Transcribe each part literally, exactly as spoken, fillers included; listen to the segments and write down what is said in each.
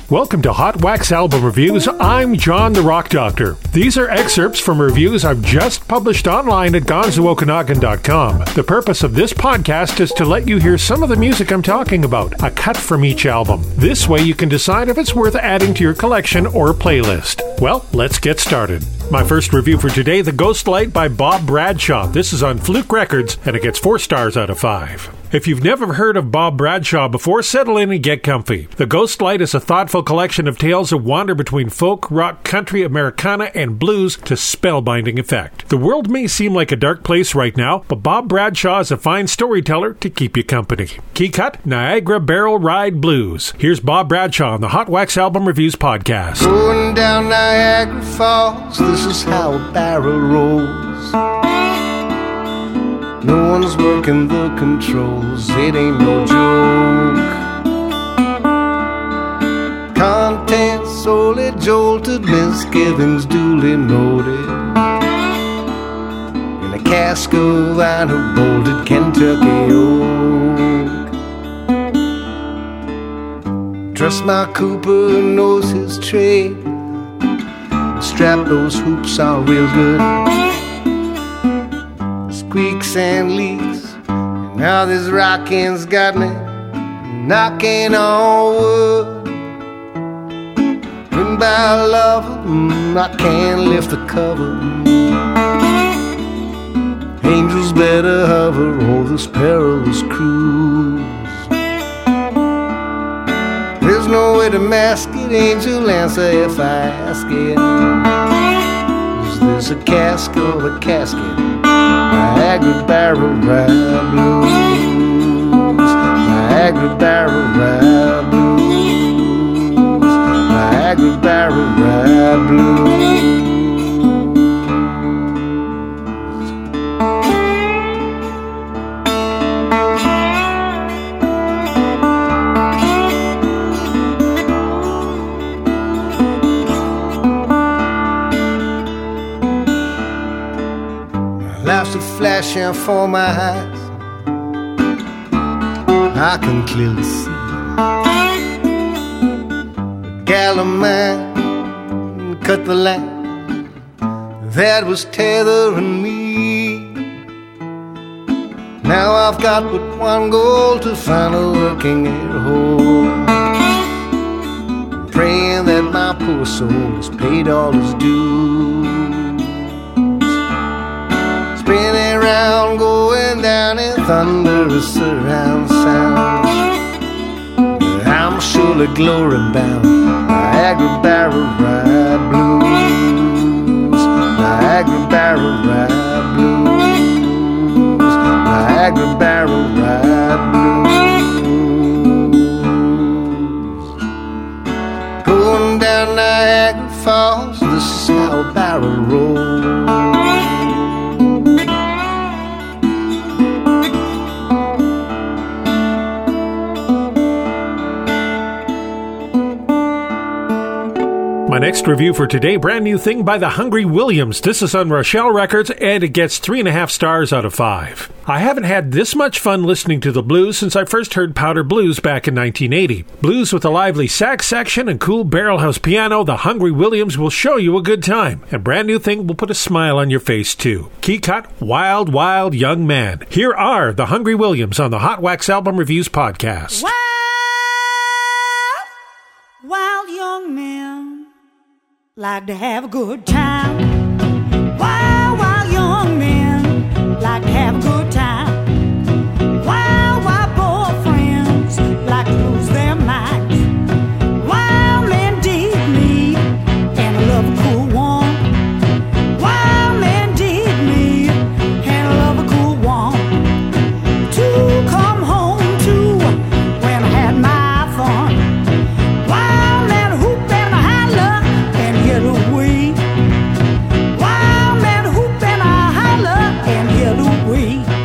Welcome to Hot Wax Album Reviews. I'm John the Rock Doctor. These are excerpts from reviews I've just published online at gonzo okanagan dot com. The purpose of this podcast is to let you hear some of the music I'm talking about, a cut from each album. This way you can decide if it's worth adding to your collection or playlist. Well, let's get started. My first review for today, The Ghost Light by Bob Bradshaw. This is on Fluke Records, and it gets four stars out of five. If you've never heard of Bob Bradshaw before, settle in and get comfy. The Ghost Light is a thoughtful collection of tales that wander between folk, rock, country, Americana, and blues to spellbinding effect. The world may seem like a dark place right now, but Bob Bradshaw is a fine storyteller to keep you company. Key cut, Niagara Barrel Ride Blues. Here's Bob Bradshaw on the Hot Wax Album Reviews podcast. Going down Niagara Falls, this is how a barrel rolls. No one's working the controls, it ain't no joke. Contents solely jolted, misgivings duly noted. In a cask of vinyl bolted Kentucky oak. Trust my Cooper knows his trade. Strap those hoops are real good. Squeaks and leaks. Now this rocking's got me knocking on wood. Written by a lover, mm, I can't lift the cover. Angels better hover over this perilous cruise. There's no way to mask it, angel, answer if I ask it. Is this a cask or a casket? Niagara Barrel Ride Blues, Niagara Barrel Ride Blues, Niagara Barrel Ride Blues. Life's a flashing for my eyes, I can clearly see the gal of mine cut the line that was tethering me. Now I've got but one goal, to find a working air hole. Praying that my poor soul has paid all its dues. Spinning around, going down in thunderous surround sound. I'm surely glory bound. Niagara Barrel Ride Blues, Niagara Barrel Ride Blues, Niagara Barrel Ride Blues. Going down Niagara Falls, this is how a barrel rolls. My next review for today, brand new thing by the Hungry Williams. This is on Rochelle Records, and it gets three and a half stars out of five. I haven't had this much fun listening to the blues since I first heard Powder Blues back in nineteen eighty. Blues with a lively sax section and cool barrelhouse piano, the Hungry Williams will show you a good time. And brand new thing will put a smile on your face too. Key cut, Wild Wild Young Man. Here are the Hungry Williams on the Hot Wax Album Reviews podcast. Wild, wild young men like to have a good time. Wild, wild young men like to have a good time. Wild, wild boyfriends like to lose their minds. Wild men dig me and I love a cool one. Wild men dig me and I love a cool one. To come home to when I had my fun. Wild men hoop and holler and get away. Wild man hoop and I holler and get away.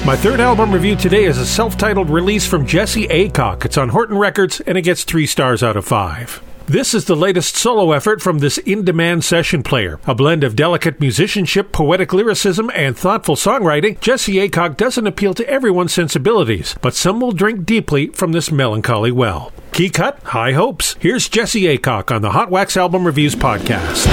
My third album review today is a self-titled release from Jesse Aycock. It's on Horton Records, and it gets three stars out of five. This is the latest solo effort from this in-demand session player. A blend of delicate musicianship, poetic lyricism, and thoughtful songwriting, Jesse Aycock doesn't appeal to everyone's sensibilities, but some will drink deeply from this melancholy well. Key cut, high hopes. Here's Jesse Aycock on the Hot Wax Album Reviews podcast.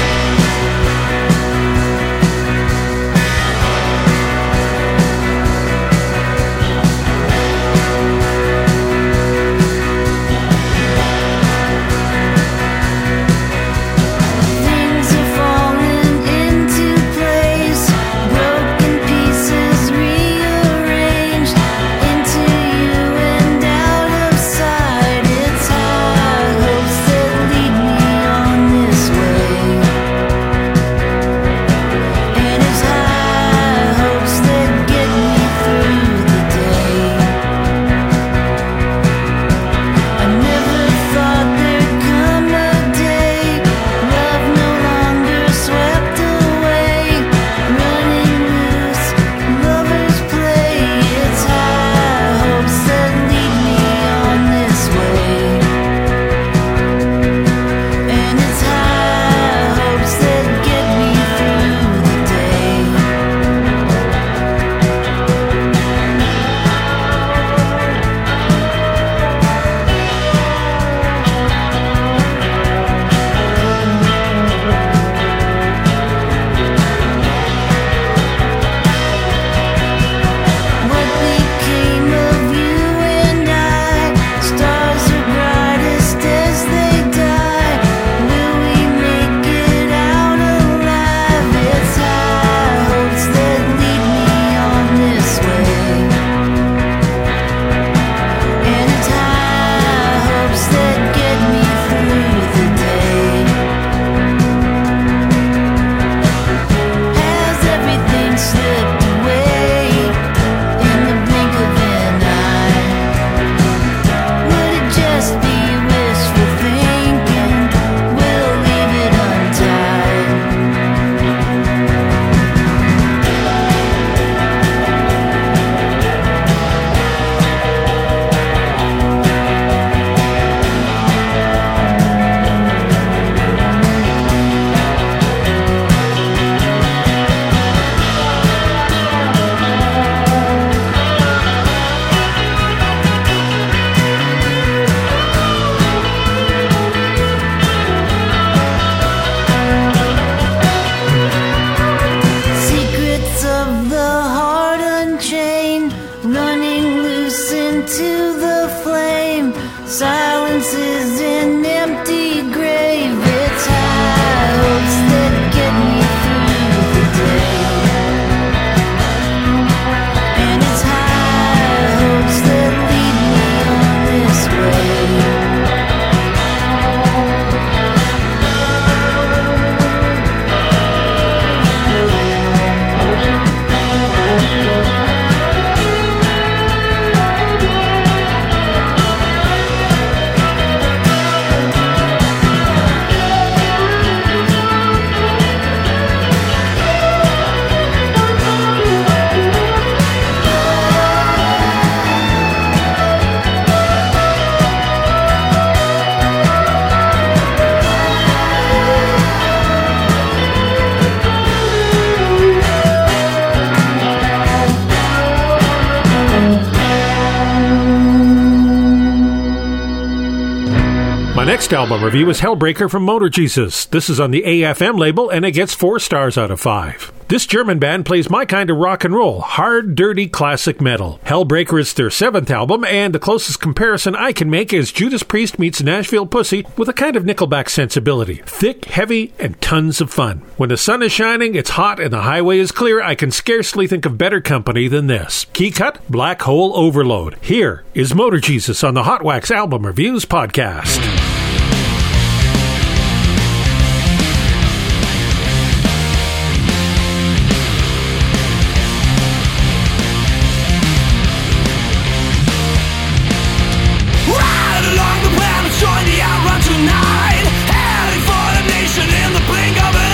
My next album review is Hellbreaker from Motor Jesus. This is on the A F M label, and it gets four stars out of five. This German band plays my kind of rock and roll, hard, dirty, classic metal. Hellbreaker is their seventh album, and the closest comparison I can make is Judas Priest meets Nashville Pussy with a kind of Nickelback sensibility. Thick, heavy, and tons of fun. When the sun is shining, it's hot, and the highway is clear, I can scarcely think of better company than this. Key cut, Black Hole Overload. Here is Motor Jesus on the Hot Wax Album Reviews podcast.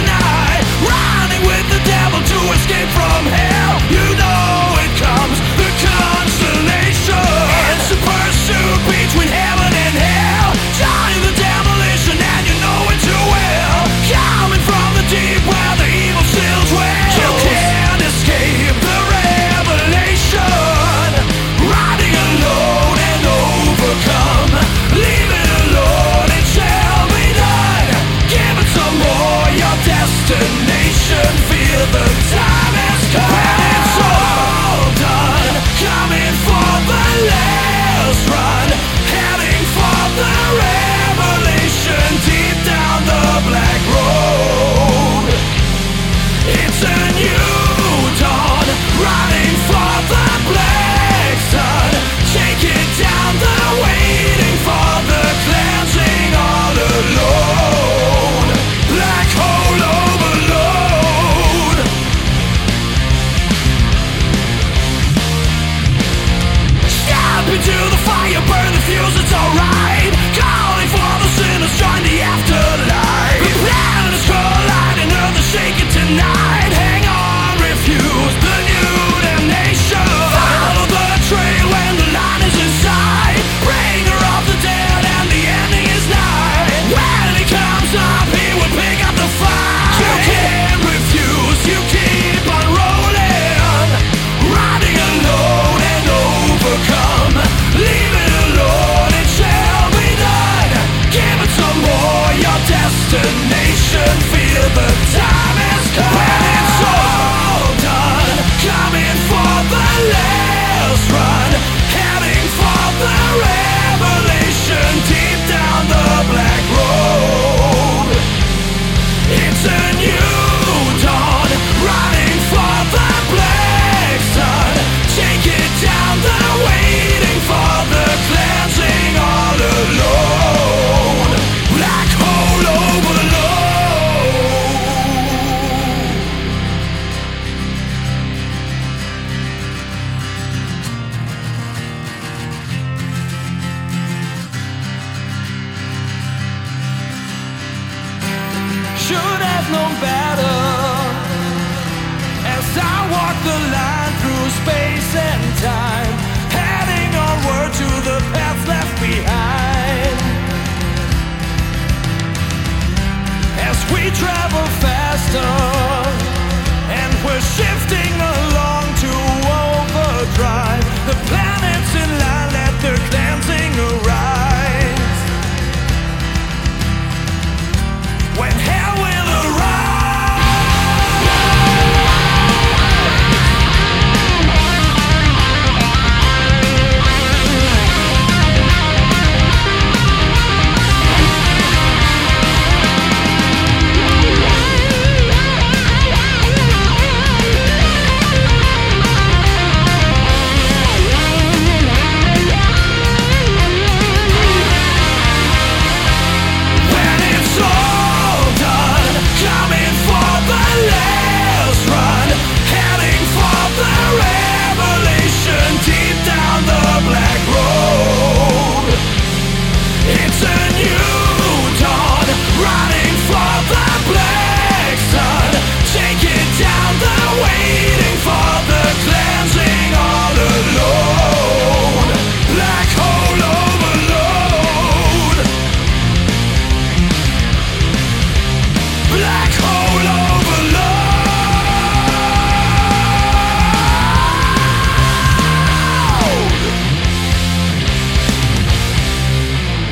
Escape from hell, you know it comes. The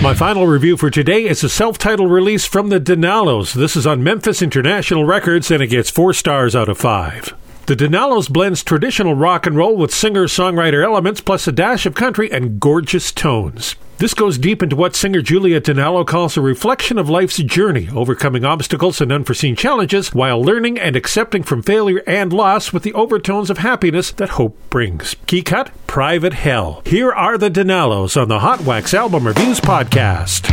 My final review for today is a self-titled release from the Denalos. This is on Memphis International Records, and it gets four stars out of five. The Denalos blends traditional rock and roll with singer-songwriter elements, plus a dash of country and gorgeous tones. This goes deep into what singer Julia Denalo calls a reflection of life's journey, overcoming obstacles and unforeseen challenges while learning and accepting from failure and loss with the overtones of happiness that hope brings. Key cut, Private Hell. Here are the Denalos on the Hot Wax Album Reviews podcast.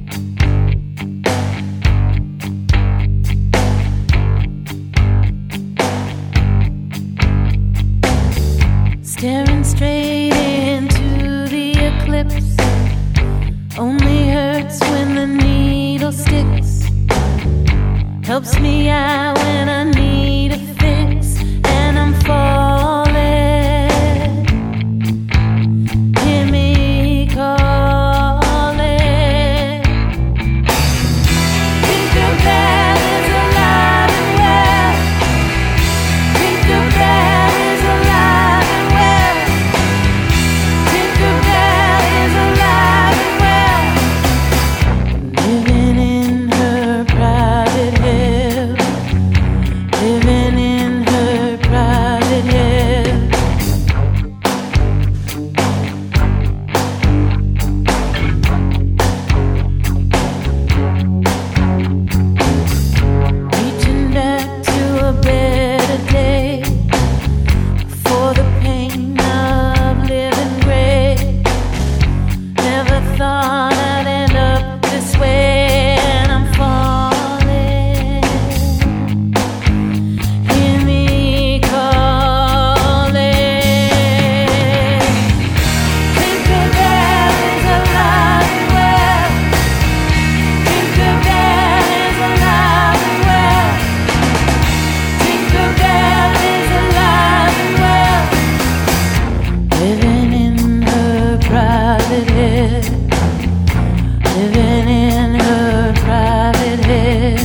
Staring straight into the eclipse only hurts when the needle sticks. Helps me out when I need a fix, and I'm falling. Hear me calling. Tinkerbell is alive and well. Tinkerbell is alive and well. Tinkerbell is alive and well. Living in her private hell. Living in her private hell. Reaching back to a better day, for the pain of living great. Never thought I'd end up this way, and I'm falling. Hear me calling. Tinkerbell is alive and well. Tinkerbell is alive and well. Tinkerbell is alive and well. Living in her private head. Living in her private head.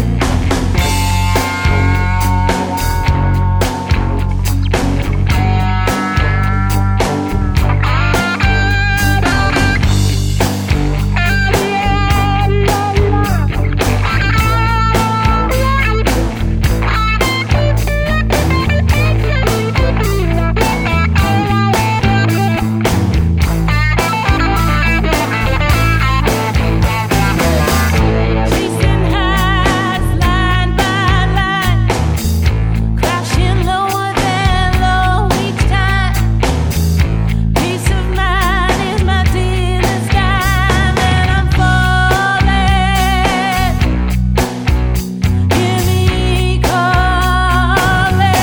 Chasing highs line by line, crashing lower than low each time. Peace of mind is my dealer's dime, and I'm falling. Hear me calling.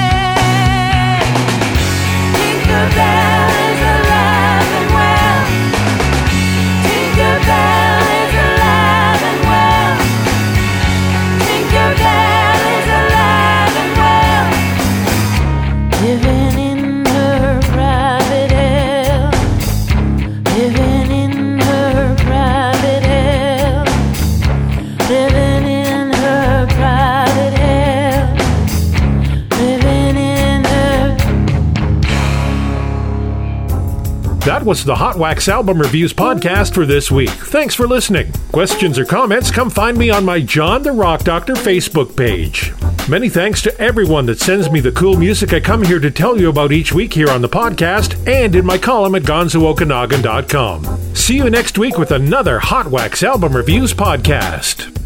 Tinkerbell is alive and well. Tinkerbell is alive and well. Tinkerbell is alive and well. Living in her private hell. Living in her private hell. Living in her private hell. Living in her. That was the Hot Wax Album Reviews podcast for this week. Thanks for listening. Questions or comments, come find me on my John the Rock Doctor Facebook page. Many thanks to everyone that sends me the cool music I come here to tell you about each week here on the podcast and in my column at gonzo okanagan dot com. See you next week with another Hot Wax Album Reviews podcast.